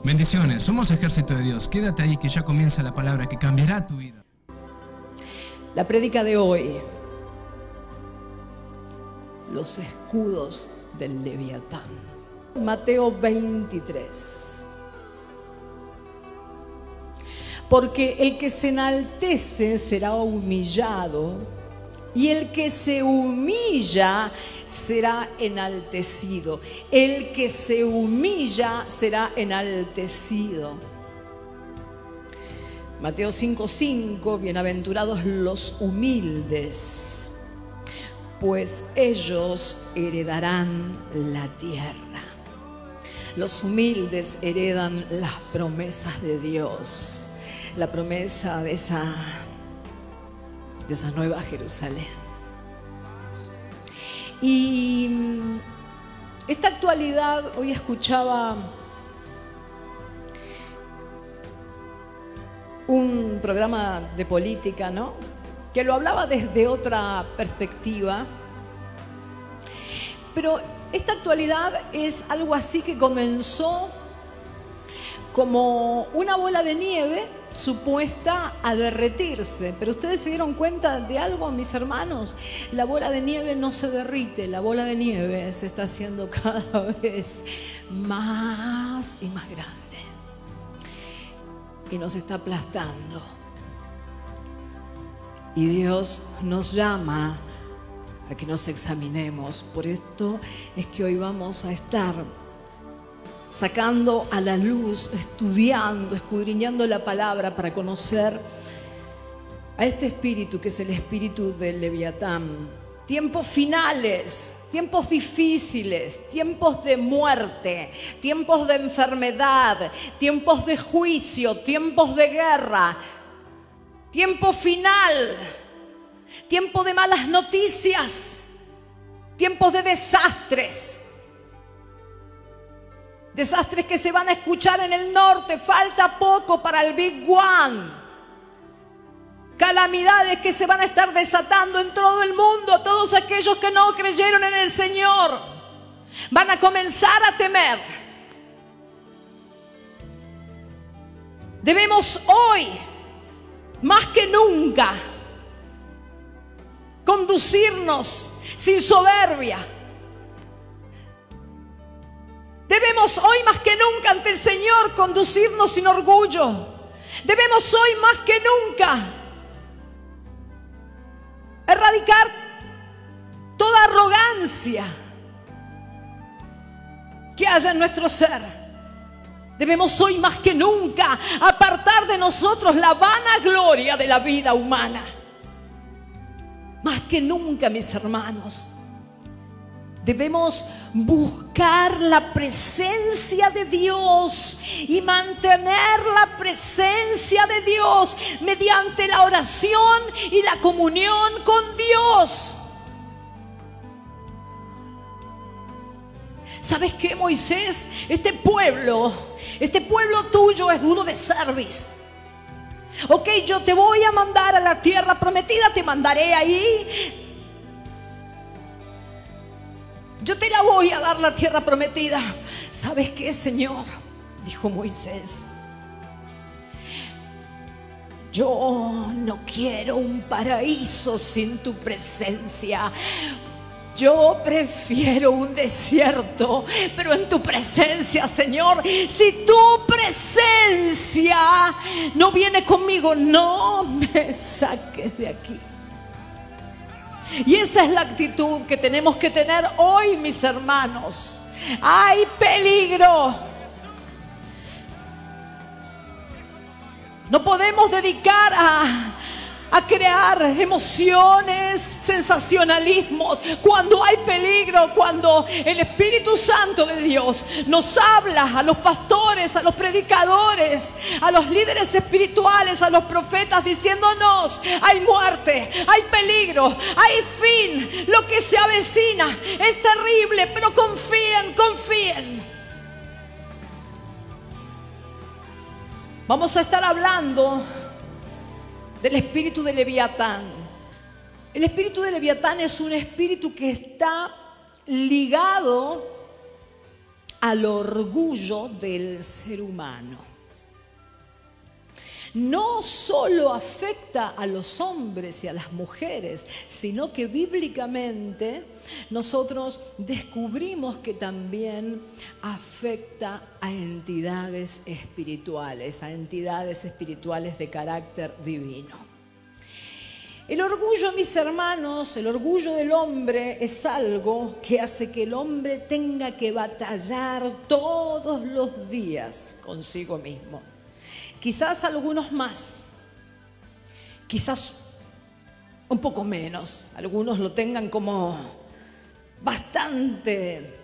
Bendiciones, somos Ejército de Dios. Quédate ahí que ya comienza la palabra que cambiará tu vida. La prédica de hoy: los escudos del Leviatán. Mateo 23. Porque el que se enaltece será humillado, y el que se humilla será enaltecido. El que se humilla será enaltecido. Mateo 5:5, bienaventurados los humildes, pues ellos heredarán la tierra. Los humildes heredan las promesas de Dios, la promesa de esa nueva Jerusalén. Y esta actualidad, hoy escuchaba un programa de política, ¿no?, que lo hablaba desde otra perspectiva, pero esta actualidad es algo así que comenzó como una bola de nieve supuesta a derretirse. Pero ustedes se dieron cuenta de algo, mis hermanos: la bola de nieve no se derrite, la bola de nieve se está haciendo cada vez más y más grande y nos está aplastando. Y Dios nos llama a que nos examinemos. Por esto es que hoy vamos a estar sacando a la luz, estudiando, escudriñando la palabra para conocer a este espíritu que es el espíritu del Leviatán. Tiempos finales, tiempos difíciles, tiempos de muerte, tiempos de enfermedad, tiempos de juicio, tiempos de guerra, tiempo final, tiempo de malas noticias, tiempos de desastres. Desastres que se van a escuchar en el norte, falta poco para el Big One. Calamidades que se van a estar desatando en todo el mundo. Todos aquellos que no creyeron en el Señor van a comenzar a temer. Debemos hoy, más que nunca, conducirnos sin soberbia. Debemos hoy más que nunca ante el Señor conducirnos sin orgullo. Debemos hoy más que nunca erradicar toda arrogancia que haya en nuestro ser. Debemos hoy más que nunca apartar de nosotros la vanagloria de la vida humana. Más que nunca, mis hermanos, debemos buscar la presencia de Dios y mantener la presencia de Dios mediante la oración y la comunión con Dios. ¿Sabes qué, Moisés? Este pueblo tuyo es duro de cerviz. Ok, yo te voy a mandar a la tierra prometida, te mandaré ahí. Yo te la voy a dar, la tierra prometida. ¿Sabes qué, Señor?, dijo Moisés. Yo no quiero un paraíso sin tu presencia. Yo prefiero un desierto, pero en tu presencia, Señor. Si tu presencia no viene conmigo, no me saques de aquí. Y esa es la actitud que tenemos que tener hoy, mis hermanos. Hay peligro. No podemos dedicar a crear emociones, sensacionalismos, cuando hay peligro, cuando el Espíritu Santo de Dios nos habla a los pastores, a los predicadores, a los líderes espirituales, a los profetas, diciéndonos: hay muerte, hay peligro, hay fin, lo que se avecina es terrible, pero confíen, confíen. Vamos a estar hablando del espíritu de Leviatán. El espíritu de Leviatán es un espíritu que está ligado al orgullo del ser humano. No solo afecta a los hombres y a las mujeres, sino que bíblicamente nosotros descubrimos que también afecta a entidades espirituales de carácter divino. El orgullo, mis hermanos, el orgullo del hombre es algo que hace que el hombre tenga que batallar todos los días consigo mismo. Quizás algunos más, quizás un poco menos. Algunos lo tengan como bastante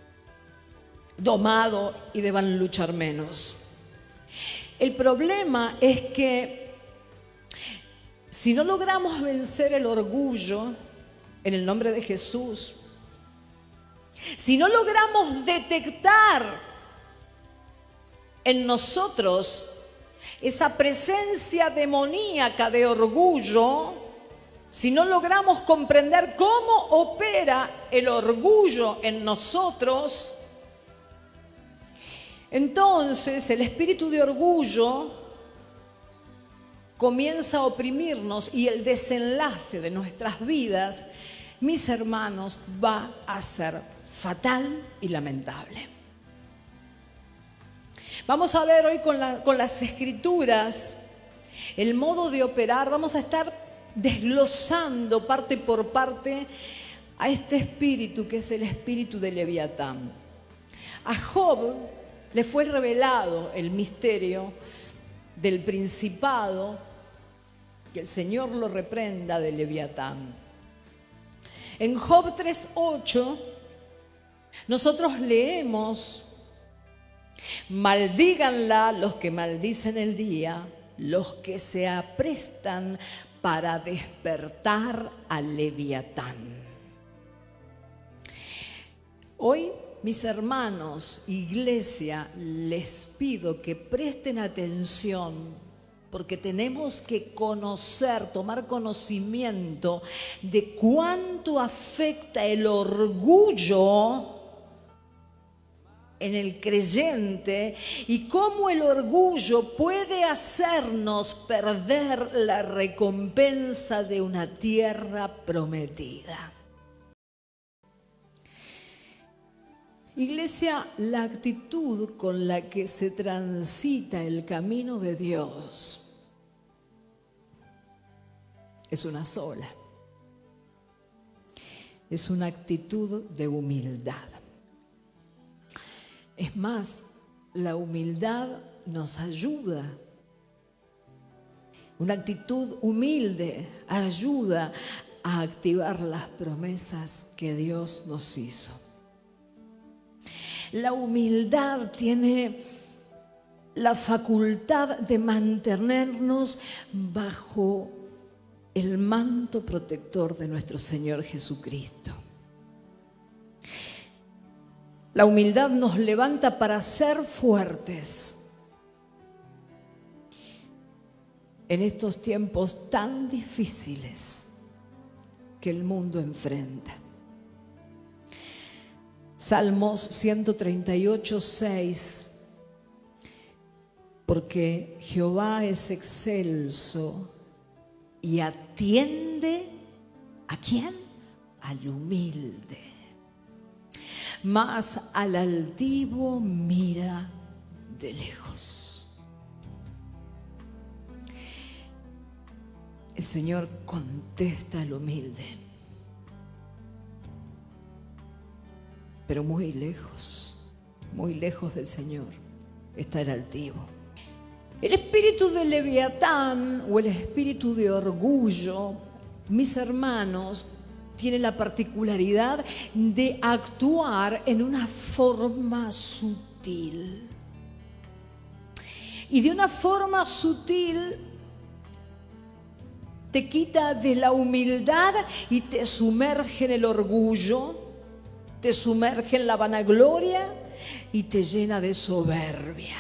domado y deban luchar menos. El problema es que si no logramos vencer el orgullo en el nombre de Jesús, si no logramos detectar en nosotros esa presencia demoníaca de orgullo, si no logramos comprender cómo opera el orgullo en nosotros, entonces el espíritu de orgullo comienza a oprimirnos y el desenlace de nuestras vidas, mis hermanos, va a ser fatal y lamentable. Vamos a ver hoy con las escrituras el modo de operar. Vamos a estar desglosando parte por parte a este espíritu que es el espíritu de Leviatán. A Job le fue revelado el misterio del principado, que el Señor lo reprenda, de Leviatán. En Job 3:8 nosotros leemos: maldíganla los que maldicen el día, los que se aprestan para despertar al Leviatán. Hoy, mis hermanos, iglesia, les pido que presten atención, porque tenemos que conocer, tomar conocimiento de cuánto afecta el orgullo en el creyente y cómo el orgullo puede hacernos perder la recompensa de una tierra prometida. Iglesia, la actitud con la que se transita el camino de Dios es una sola. Es una actitud de humildad. Es más, la humildad nos ayuda. Una actitud humilde ayuda a activar las promesas que Dios nos hizo. La humildad tiene la facultad de mantenernos bajo el manto protector de nuestro Señor Jesucristo. La humildad nos levanta para ser fuertes en estos tiempos tan difíciles que el mundo enfrenta. Salmos 138:6. Porque Jehová es excelso y atiende ¿a quién? Al humilde. Mas al altivo mira de lejos. El Señor contesta al humilde, pero muy lejos del Señor está el altivo. El espíritu de Leviatán o el espíritu de orgullo, mis hermanos, tiene la particularidad de actuar en una forma sutil. Y de una forma sutil te quita de la humildad y te sumerge en el orgullo, te sumerge en la vanagloria y te llena de soberbia.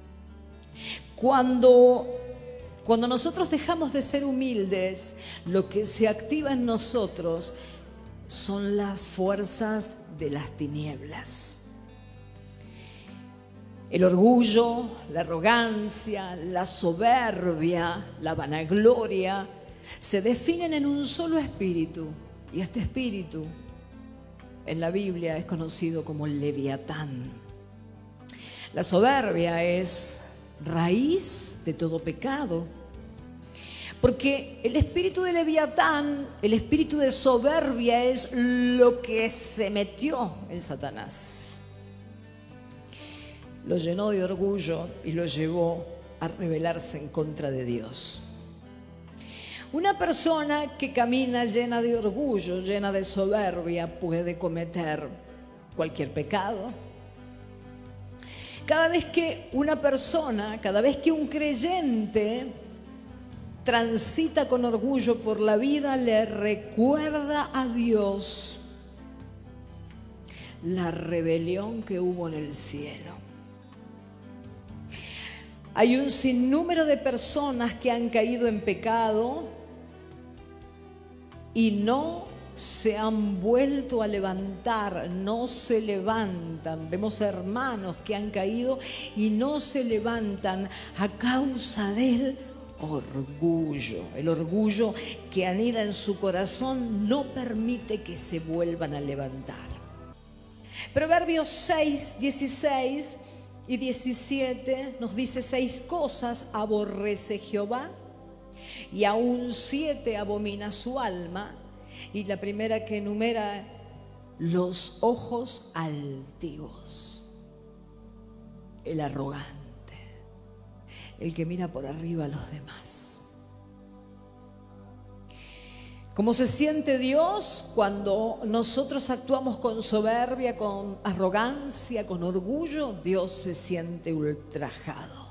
Cuando nosotros dejamos de ser humildes, lo que se activa en nosotros son las fuerzas de las tinieblas. El orgullo, la arrogancia, la soberbia, la vanagloria se definen en un solo espíritu. Y este espíritu en la Biblia es conocido como el Leviatán. La soberbia es raíz de todo pecado. Porque el espíritu de Leviatán, el espíritu de soberbia es lo que se metió en Satanás. Lo llenó de orgullo y lo llevó a rebelarse en contra de Dios. Una persona que camina llena de orgullo, llena de soberbia, puede cometer cualquier pecado. Cada vez que un creyente transita con orgullo por la vida, le recuerda a Dios la rebelión que hubo en el cielo. Hay un sinnúmero de personas que han caído en pecado y no se han vuelto a levantar, no se levantan. Vemos hermanos que han caído y no se levantan a causa del orgullo. El orgullo que anida en su corazón no permite que se vuelvan a levantar. Proverbios 6, 16 y 17 nos dice: 6 cosas aborrece Jehová y aún 7 abomina su alma. Y la primera que enumera: los ojos altivos, el arrogante, el que mira por arriba a los demás. ¿Cómo se siente Dios cuando nosotros actuamos con soberbia, con arrogancia, con orgullo? Dios se siente ultrajado.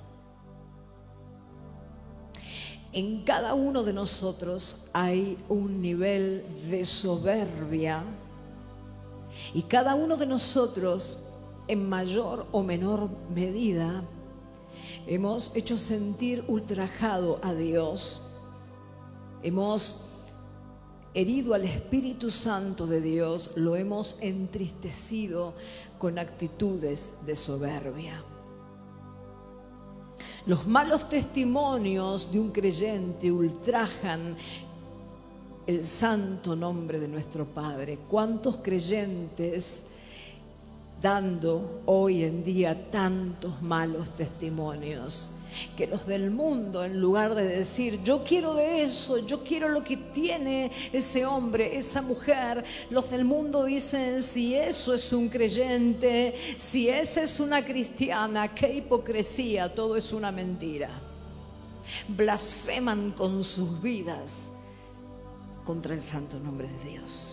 En cada uno de nosotros hay un nivel de soberbia y cada uno de nosotros, en mayor o menor medida, hemos hecho sentir ultrajado a Dios. Hemos herido al Espíritu Santo de Dios, lo hemos entristecido con actitudes de soberbia. Los malos testimonios de un creyente ultrajan el santo nombre de nuestro Padre. ¿Cuántos creyentes dando hoy en día tantos malos testimonios? Que los del mundo, en lugar de decir yo quiero de eso, yo quiero lo que tiene ese hombre, esa mujer, los del mundo dicen: si eso es un creyente, si esa es una cristiana, qué hipocresía, todo es una mentira. Blasfeman con sus vidas contra el santo nombre de Dios.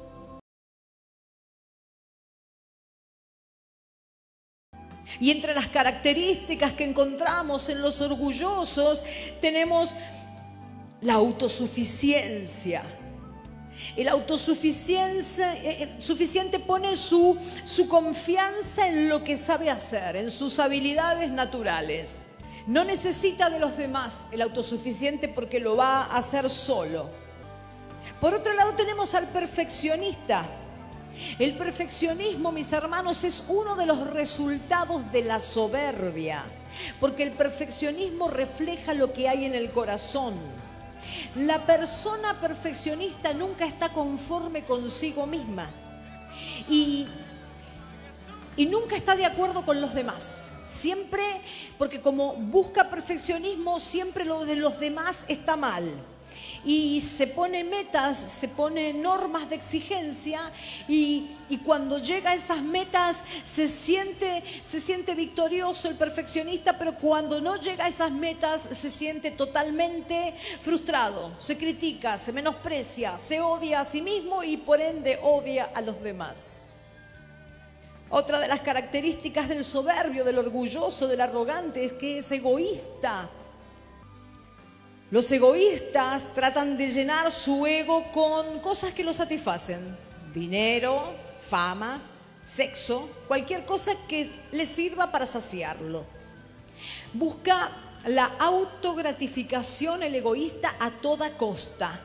Y entre las características que encontramos en los orgullosos tenemos la autosuficiencia. El autosuficiente pone su confianza en lo que sabe hacer, en sus habilidades naturales. No necesita de los demás el autosuficiente porque lo va a hacer solo. Por otro lado tenemos al perfeccionista. El perfeccionismo, mis hermanos, es uno de los resultados de la soberbia, porque el perfeccionismo refleja lo que hay en el corazón. La persona perfeccionista nunca está conforme consigo misma y nunca está de acuerdo con los demás. Siempre, porque como busca perfeccionismo, siempre lo de los demás está mal. Y se pone metas, se pone normas de exigencia y cuando llega a esas metas se siente victorioso el perfeccionista, pero cuando no llega a esas metas se siente totalmente frustrado, se critica, se menosprecia, se odia a sí mismo y por ende odia a los demás. Otra de las características del soberbio, del orgulloso, del arrogante es que es egoísta. Los egoístas tratan de llenar su ego con cosas que lo satisfacen: dinero, fama, sexo, cualquier cosa que le sirva para saciarlo. Busca la autogratificación el egoísta a toda costa.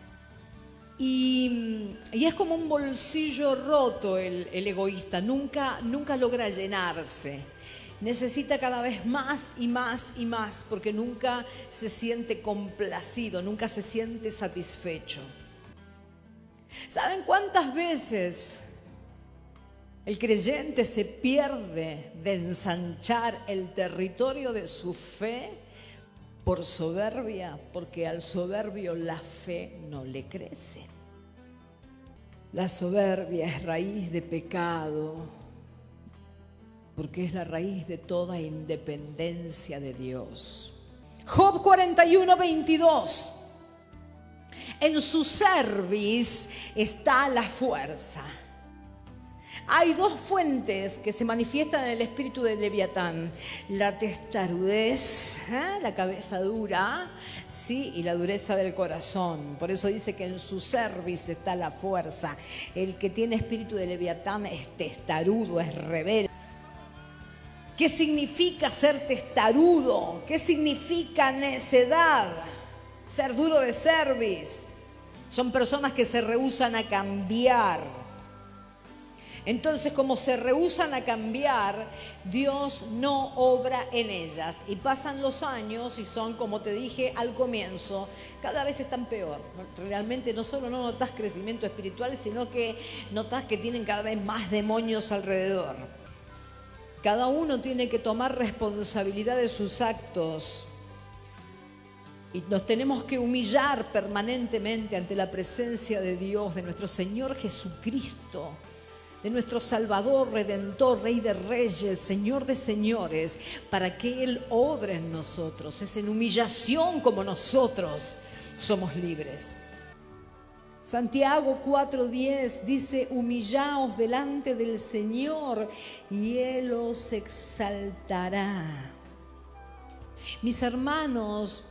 Y es como un bolsillo roto el egoísta, nunca logra llenarse. necesita cada vez más y más y más, porque nunca se siente complacido, nunca se siente satisfecho. ¿Saben cuántas veces el creyente se pierde de ensanchar el territorio de su fe por soberbia? Porque al soberbio la fe no le crece. La soberbia es raíz de pecado, porque es la raíz de toda independencia de Dios. Job 41:22. En su cerviz está la fuerza. Hay dos fuentes que se manifiestan en el espíritu de Leviatán: la testarudez, la cabeza dura, sí, y la dureza del corazón. Por eso dice que en su cerviz está la fuerza. El que tiene espíritu de Leviatán es testarudo, es rebelde. ¿Qué significa ser testarudo? ¿Qué significa necedad? Ser duro de cerviz. Son personas que se rehúsan a cambiar. Entonces, como se rehúsan a cambiar, Dios no obra en ellas. Y pasan los años y son, como te dije al comienzo, cada vez están peor. Realmente no solo no notas crecimiento espiritual, sino que notas que tienen cada vez más demonios alrededor. Cada uno tiene que tomar responsabilidad de sus actos. Y nos tenemos que humillar permanentemente ante la presencia de Dios, de nuestro Señor Jesucristo, de nuestro Salvador, Redentor, Rey de Reyes, Señor de Señores, para que Él obre en nosotros. Es en humillación como nosotros somos libres. Santiago 4:10 dice: humillaos delante del Señor y Él os exaltará. Mis hermanos,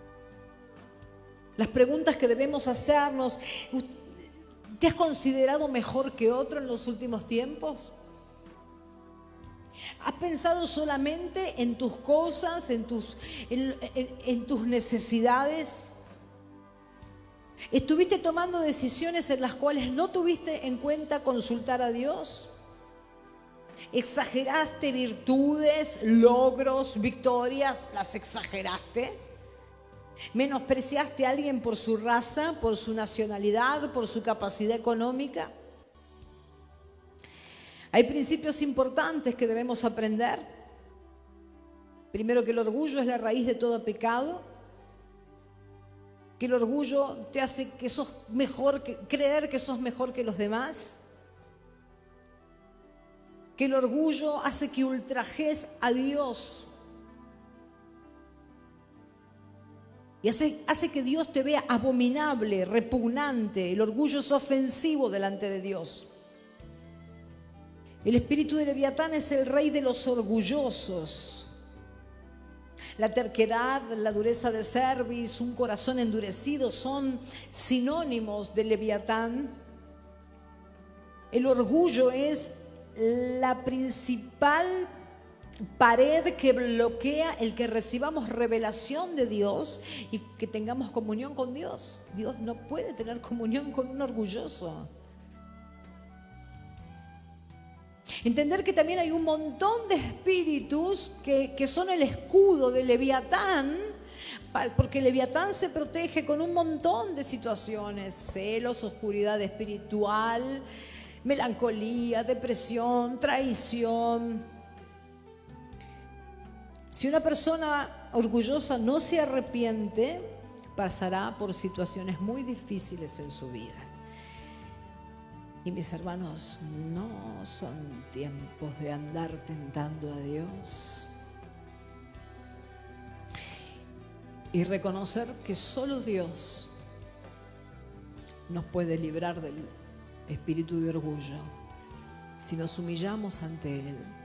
las preguntas que debemos hacernos: ¿te has considerado mejor que otro en los últimos tiempos? ¿Has pensado solamente en tus cosas, en tus necesidades? ¿Estuviste tomando decisiones en las cuales no tuviste en cuenta consultar a Dios? ¿Exageraste virtudes, logros, victorias? ¿Las exageraste? ¿Menospreciaste a alguien por su raza, por su nacionalidad, por su capacidad económica? Hay principios importantes que debemos aprender. Primero, que el orgullo es la raíz de todo pecado. Que el orgullo te hace que sos mejor, creer que sos mejor que los demás. Que el orgullo hace que ultrajes a Dios. Y hace que Dios te vea abominable, repugnante. El orgullo es ofensivo delante de Dios. El espíritu de Leviatán es el rey de los orgullosos. La terquedad, la dureza de cerviz, un corazón endurecido son sinónimos de Leviatán. El orgullo es la principal pared que bloquea el que recibamos revelación de Dios y que tengamos comunión con Dios. Dios no puede tener comunión con un orgulloso. Entender que también hay un montón de espíritus que son el escudo de Leviatán, porque Leviatán se protege con un montón de situaciones: celos, oscuridad espiritual, melancolía, depresión, traición. Si una persona orgullosa no se arrepiente, pasará por situaciones muy difíciles en su vida. Y mis hermanos, no son tiempos de andar tentando a Dios. Y reconocer que solo Dios nos puede librar del espíritu de orgullo si nos humillamos ante Él.